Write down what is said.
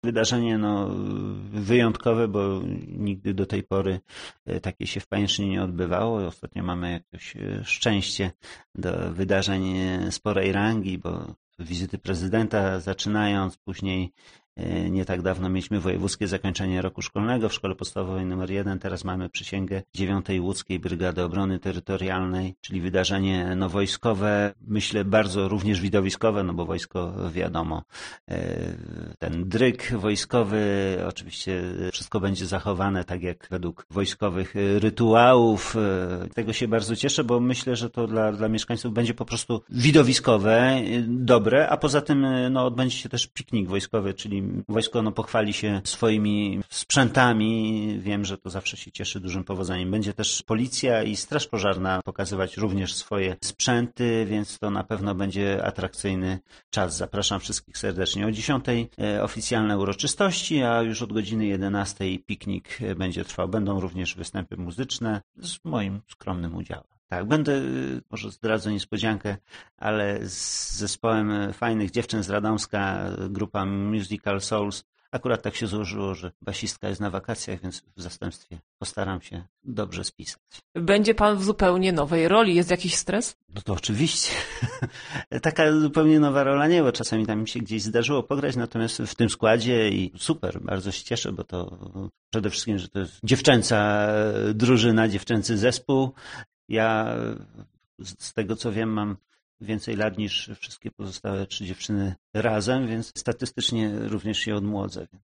Wydarzenie wyjątkowe, bo nigdy do tej pory takie się w Pajęczynie nie odbywało. Ostatnio mamy jakieś szczęście do wydarzeń sporej rangi, bo wizyty prezydenta zaczynając, później nie tak dawno mieliśmy wojewódzkie zakończenie roku szkolnego w szkole podstawowej nr 1. Teraz mamy przysięgę 9. Łódzkiej Brygady Obrony Terytorialnej, czyli wydarzenie wojskowe, myślę bardzo również widowiskowe, bo wojsko wiadomo, ten dryg wojskowy, oczywiście wszystko będzie zachowane tak jak według wojskowych rytuałów. Tego się bardzo cieszę, bo myślę, że to dla mieszkańców będzie po prostu widowiskowe, dobre, a poza tym odbędzie się też piknik wojskowy, czyli wojsko pochwali się swoimi sprzętami. Wiem, że to zawsze się cieszy dużym powodzeniem. Będzie też policja i straż pożarna pokazywać również swoje sprzęty, więc to na pewno będzie atrakcyjny czas. Zapraszam wszystkich serdecznie. O 10 oficjalne uroczystości, a już od godziny 11 piknik będzie trwał. Będą również występy muzyczne z moim skromnym udziałem. Tak, będę, może zdradzę niespodziankę, ale z zespołem fajnych dziewczyn z Radomska, grupa Musical Souls. Akurat tak się złożyło, że basistka jest na wakacjach, więc w zastępstwie postaram się dobrze spisać. Będzie pan w zupełnie nowej roli. Jest jakiś stres? No to oczywiście. Taka zupełnie nowa rola nie, bo czasami tam mi się gdzieś zdarzyło pograć, natomiast w tym składzie i super, bardzo się cieszę, bo to przede wszystkim, że to jest dziewczęca drużyna, dziewczęcy zespół. Ja z tego co wiem mam więcej lat niż wszystkie pozostałe 3 dziewczyny razem, więc statystycznie również się odmłodzę.